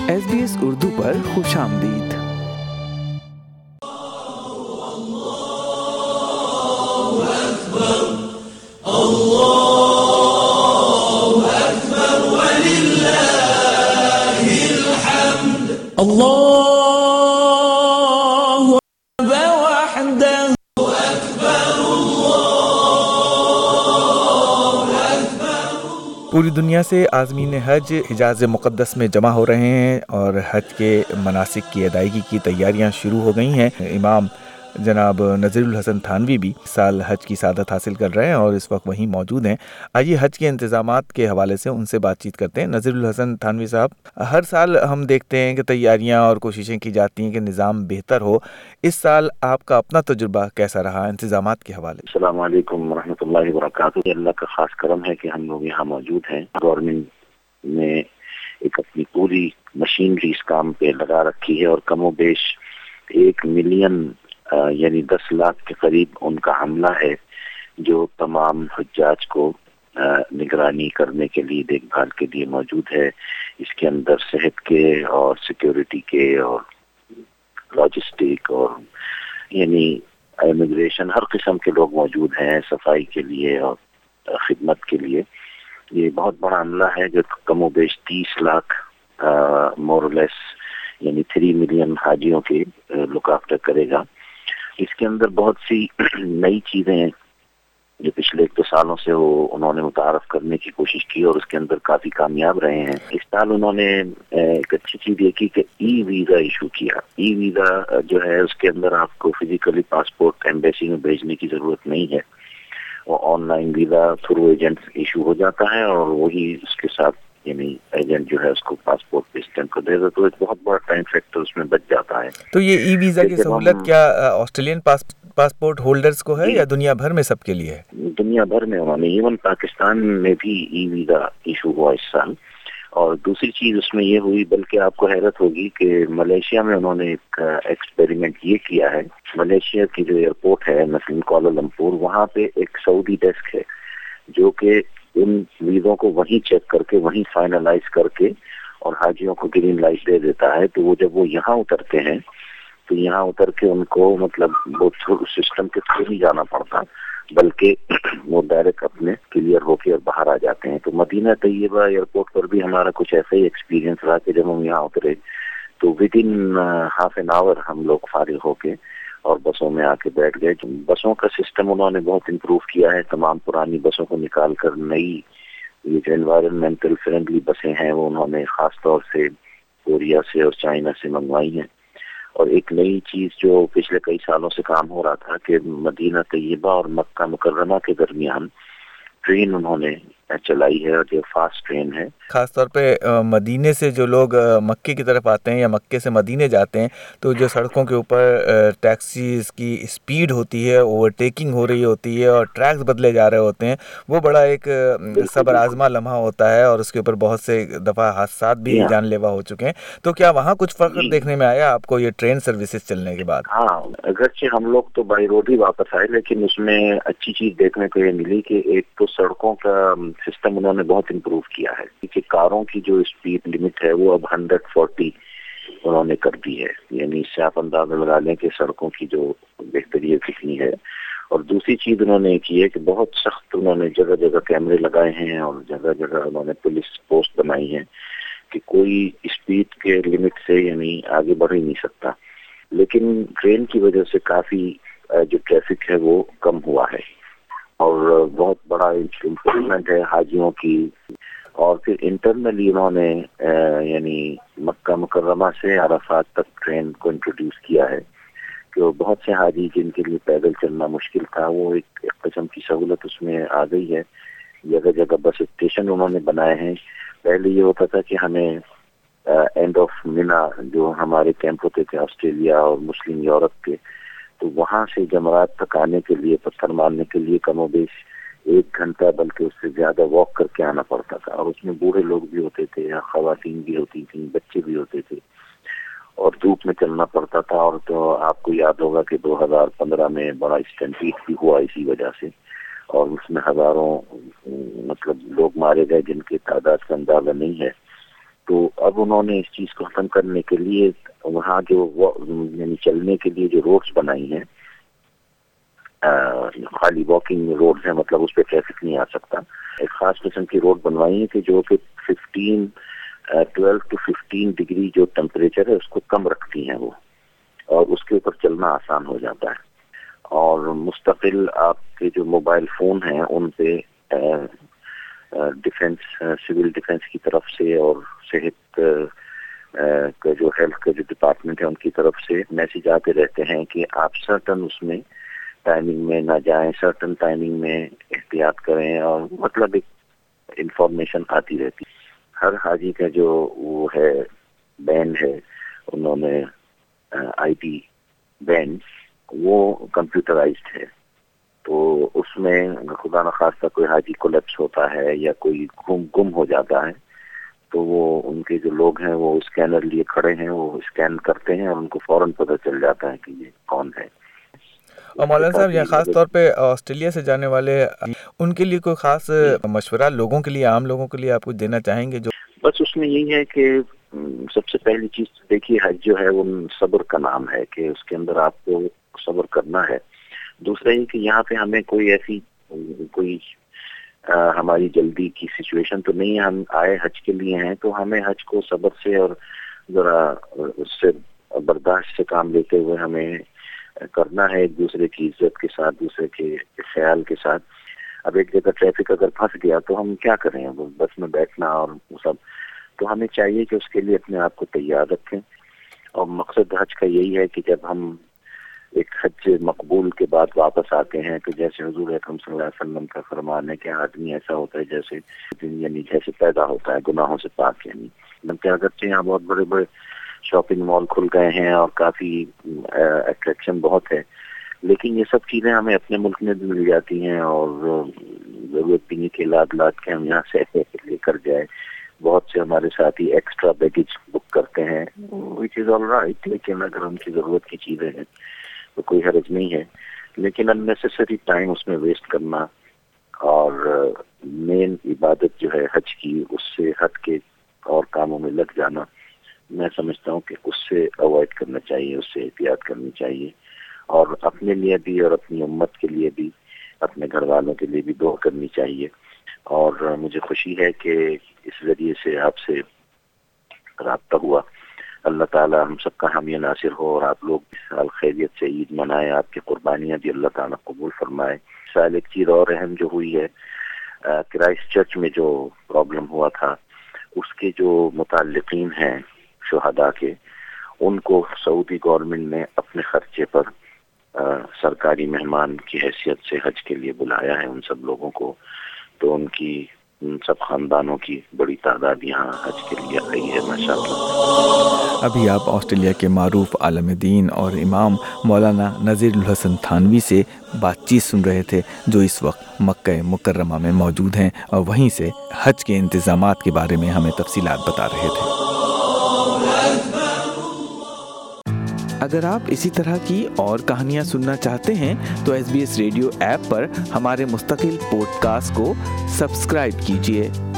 SBS Urdu پر خوش آمدید۔ پوری دنیا سے عازمین حج حجاز مقدس میں جمع ہو رہے ہیں اور حج کے مناسک کی ادائیگی کی تیاریاں شروع ہو گئی ہیں۔ امام جناب نذیر الحسن تھانوی بھی اس سال حج کی سعادت حاصل کر رہے ہیں اور اس وقت وہیں موجود ہیں۔ آئیے حج کے انتظامات کے حوالے سے ان سے بات چیت کرتے ہیں۔ نذیر الحسن تھانوی صاحب، ہر سال ہم دیکھتے ہیں کہ تیاریاں اور کوششیں کی جاتی ہیں کہ نظام بہتر ہو۔ اس سال آپ کا اپنا تجربہ کیسا رہا انتظامات کے حوالے؟ السلام علیکم ورحمۃ اللہ وبرکاتہ۔ اللہ کا خاص کرم ہے کہ ہم لوگ یہاں موجود ہیں۔ گورنمنٹ نے ایک اپنی پوری مشینری اس کام پہ لگا رکھی ہے اور کم و بیش 1 ملین یعنی 10 لاکھ کے قریب ان کا عملہ ہے جو تمام حجاج کو نگرانی کرنے کے لیے، دیکھ بھال کے لیے موجود ہے۔ اس کے اندر صحت کے اور سیکیورٹی کے اور لاجسٹک اور یعنی امیگریشن ہر قسم کے لوگ موجود ہیں، صفائی کے لیے اور خدمت کے لیے۔ یہ بہت بڑا عملہ ہے جو کم و بیش 30 لاکھ مورلیس یعنی 3 ملین حاجیوں کے لک آفٹر کرے گا۔ اس کے اندر بہت سی نئی چیزیں ہیں جو پچھلے 1-2 سالوں سے انہوں نے متعارف کرنے کی کوشش کی اور اس کے اندر کافی کامیاب رہے ہیں۔ اس سال انہوں نے ایک اچھی چیز یہ کی کہ ای ویزا ایشو کیا۔ ای ویزا جو ہے اس کے اندر آپ کو فزیکلی پاسپورٹ ایمبیسی میں بھیجنے کی ضرورت نہیں ہے، وہ online visa through agent issue ہو جاتا ہے اور وہی اس کے ساتھ یعنی ایجنٹ جو ہے اس کو پاسپورٹ پہ اسٹیمپ کر دے گا، تو ایک بہت بڑا ٹائم فیکٹر اس میں بچ جاتا ہے۔ تو یہ ای ویزا کی سہولت کیا آسٹریلین پاسپورٹ ہولڈرز کو ہے یا دنیا بھر میں سب کے لیے ہے؟ دنیا بھر میں انہوں نے، ایون پاکستان میں بھی ای ویزا ایشو ہوا اس سال۔ اور دوسری چیز اس میں یہ ہوئی، بلکہ آپ کو حیرت ہوگی کہ ملیشیا میں انہوں نے ایک ایکسپیریمنٹ یہ کیا ہے۔ ملیشیا کی جو ایئرپورٹ ہے مثلا کوالالمپور، وہاں پہ ایک سعودی ڈیسک ہے جو کہ ان ویزوں کو وہیں چیک کر کے وہیں فائنلائز کر کے اور حاجیوں کو گرین لائٹ دے دیتا ہے۔ تو وہ جب وہ یہاں اترتے ہیں تو یہاں اتر کے ان کو مطلب وہ سسٹم کے تھرو نہیں جانا پڑتا، بلکہ وہ ڈائریکٹ اپنے کلیئر ہو کے اور باہر آ جاتے ہیں۔ تو مدینہ طیبہ ایئرپورٹ پر بھی ہمارا کچھ ایسا ہی ایکسپیرینس رہا کہ جب ہم یہاں اترے تو ودن ہاف این آور ہم لوگ فارغ ہو کے اور بسوں میں آ کے بیٹھ گئے۔ بسوں کا سسٹم انہوں نے بہت امپروو کیا ہے، تمام پرانی بسوں کو نکال کر نئی یہ جو انوائرمنٹل فرینڈلی بسیں ہیں وہ انہوں نے خاص طور سے کوریا سے اور چائنا سے منگوائی ہیں۔ اور ایک نئی چیز جو پچھلے کئی سالوں سے کام ہو رہا تھا کہ مدینہ طیبہ اور مکہ مکرمہ کے درمیان ٹرین انہوں نے چلائی ہے اور جو فاسٹ ٹرین ہے۔ خاص طور پہ مدینے سے جو لوگ مکے کی طرف آتے ہیں یا مکے سے مدینے جاتے ہیں تو جو سڑکوں کے اوپر ٹیکسیز کی اسپیڈ ہوتی ہے، اوورٹیکنگ ہو رہی ہوتی ہے اور ٹریکس بدلے جا رہے ہوتے ہیں، وہ بڑا ایک صبر آزما لمحہ ہوتا ہے اور اس کے اوپر بہت سے دفعہ حادثات بھی جان لیوا ہو چکے ہیں۔ تو کیا وہاں کچھ فرق دیکھنے میں آیا آپ کو یہ ٹرین سروسز چلنے کے بعد؟ ہاں، اگرچہ ہم لوگ تو بائی روڈ ہی واپس آئے، لیکن اس میں اچھی چیز دیکھنے کو یہ ملی کہ ایک تو سڑکوں کا سسٹم انہوں نے بہت امپروو کیا ہے، کیونکہ کاروں کی جو اسپیڈ لمٹ ہے وہ اب 140 انہوں نے کر دی ہے، یعنی اس سے آپ اندازہ لگا لیں کہ سڑکوں کی جو بہتری کتنی ہے۔ اور دوسری چیز انہوں نے کی ہے کہ بہت سخت انہوں نے جگہ جگہ کیمرے لگائے ہیں اور جگہ جگہ انہوں نے پولیس پوسٹ بنائی ہے کہ کوئی اسپیڈ کے لمٹ سے یعنی آگے بڑھ ہی نہیں سکتا۔ لیکن ٹرین کی وجہ سے کافی جو ٹریفک ہے وہ کم ہوا ہے اور بہت بڑا امپروومنٹ ہے حاجیوں کی۔ اور پھر انٹرنلی انہوں نے یعنی مکہ مکرمہ سے عرفات تک ٹرین کو انٹروڈیوس کیا ہے کہ وہ بہت سے حاجی جن کے لیے پیدل چلنا مشکل تھا وہ ایک قسم کی سہولت اس میں آ گئی ہے۔ جگہ جگہ بس اسٹیشن انہوں نے بنائے ہیں۔ پہلے یہ ہوتا تھا کہ ہمیں اینڈ آف مینا جو ہمارے کیمپ ہوتے تھے آسٹریلیا اور مسلم یورپ کے، تو وہاں سے جمرات تک آنے کے لیے پتھر مارنے کے لیے کم و بیش 1 گھنٹہ بلکہ اس سے زیادہ واک کر کے آنا پڑتا تھا، اور اس میں بوڑھے لوگ بھی ہوتے تھے یا خواتین بھی ہوتی تھیں، بچے بھی ہوتے تھے اور دھوپ میں چلنا پڑتا تھا۔ اور تو آپ کو یاد ہوگا کہ 2015 میں بڑا اسٹمپیڈ بھی ہوا اسی وجہ سے، اور اس میں ہزاروں مطلب لوگ مارے گئے جن کی تعداد کا اندازہ نہیں ہے۔ تو اب انہوں نے اس چیز کو ختم کرنے کے لیے وہاں جو یعنی چلنے کے لیے جو روڈز بنائی ہیں، خالی واکنگ روڈز ہیں، مطلب اس پہ ٹریفک نہیں آ سکتا، ایک خاص قسم کی روڈ بنوائی ہے کہ جو کہ 12 to 15 ڈگری جو ٹیمپریچر ہے اس کو کم رکھتی ہیں وہ، اور اس کے اوپر چلنا آسان ہو جاتا ہے، اور مستقل آپ کے جو موبائل فون ہیں ان پہ ڈیفنس، سول ڈیفنس کی طرف سے اور صحت کا جو ہیلتھ کا جو ڈپارٹمنٹ ہے ان کی طرف سے میسج آتے رہتے ہیں کہ آپ سرٹن اس میں ٹائمنگ میں نہ جائیں، سرٹن ٹائمنگ میں احتیاط کریں، اور مطلب ایک انفارمیشن آتی رہتی. ہر حاجی کا جو وہ ہے بین ہے، انہوں نے آئی ٹی بین وہ کمپیوٹرائزڈ ہے، تو اس میں خدا نخواستہ کوئی حاجی کولیپس ہوتا ہے یا کوئی گم ہو جاتا ہے تو وہ ان کے جو لوگ ہیں وہ اسکینر لیے کھڑے ہیں، وہ اسکین کرتے ہیں اور ان کو فوراً پتہ چل جاتا ہے کہ یہ کون ہے. اور مولانا صاحب، یہ خاص طور پہ آسٹریلیا سے جانے والے ان کے لیے کوئی خاص مشورہ لوگوں کے لیے، عام لوگوں کے لیے آپ کچھ دینا چاہیں گے؟ جو بس اس میں یہی ہے کہ سب سے پہلی چیز دیکھیے، حج جو ہے وہ صبر کا نام ہے کہ اس کے اندر آپ کو صبر کرنا ہے. دوسرا یہ کہ یہاں پہ ہمیں کوئی ایسی کوئی ہماری جلدی کی سچویشن تو نہیں ہے، ہم آئے حج کے لیے ہیں تو ہمیں حج کو صبر سے اور ذرا اس سے برداشت سے کام لیتے ہوئے ہمیں کرنا ہے، ایک دوسرے کی عزت کے ساتھ، دوسرے کے خیال کے ساتھ. اب ایک جگہ ٹریفک اگر پھنس گیا تو ہم کیا کریں، بس میں بیٹھنا اور سب، تو ہمیں چاہیے کہ اس کے لیے اپنے آپ کو تیار رکھیں. اور مقصد حج کا یہی ہے کہ جب ہم ایک حج مقبول کے بعد واپس آتے ہیں تو جیسے حضور اکرم صلی اللہ علیہ وسلم کا فرمان ہے کہ آدمی ایسا ہوتا ہے جیسے پیدا ہوتا ہے گناہوں سے پاک، یعنی اگرچہ یہاں بہت بڑے بڑے شاپنگ مال کھل گئے ہیں اور کافی اٹریکشن بہت ہے، لیکن یہ سب چیزیں ہمیں اپنے ملک میں بھی مل جاتی ہیں، اور ضرورت بھی نہیں کہ لاد کے ہم یہاں سے لے کر جائیں. بہت سے ہمارے ساتھی ایکسٹرا بیگیج بک کرتے ہیں، وچ از آل رائٹ، لیکن اگر ان کی ضرورت کی چیزیں ہیں تو کوئی حرج نہیں ہے. لیکن اننیسیسری ٹائم اس میں ویسٹ کرنا اور مین عبادت جو ہے حج کی اس سے ہٹ کے اور کاموں میں لگ جانا، میں سمجھتا ہوں کہ اس سے اوائڈ کرنا چاہیے، اس سے احتیاط کرنی چاہیے، اور اپنے لیے بھی اور اپنی امت کے لیے بھی، اپنے گھر والوں کے لیے بھی دعا کرنی چاہیے. اور مجھے خوشی ہے کہ اس ذریعے سے آپ سے رابطہ ہوا. اللہ تعالیٰ ہم سب کا حامی ناصر ہو، اور آپ لوگ سال خیریت سے عید منائیں، آپ کی قربانیاں بھی اللہ تعالیٰ قبول فرمائے. سال ایک چیز اور اہم جو ہوئی ہے، کرائسٹ چرچ میں جو پرابلم ہوا تھا اس کے جو متعلقین ہیں شہداء کے، ان کو سعودی گورنمنٹ نے اپنے خرچے پر سرکاری مہمان کی حیثیت سے حج کے لیے بلایا ہے ان سب لوگوں کو. تو ان سب خاندانوں کی بڑی تعداد یہاں حج کے لیے آئی ہے ماشاءاللہ. ابھی آپ آسٹریلیا کے معروف عالم دین اور امام مولانا نذیر الحسن تھانوی سے بات چیت سن رہے تھے، جو اس وقت مکہ مکرمہ میں موجود ہیں اور وہیں سے حج کے انتظامات کے بارے میں ہمیں تفصیلات بتا رہے تھے. اگر آپ اسی طرح کی اور کہانیاں سننا چاہتے ہیں تو SBS ریڈیو ایپ پر ہمارے مستقل پوڈ کاسٹ کو سبسکرائب کیجیے.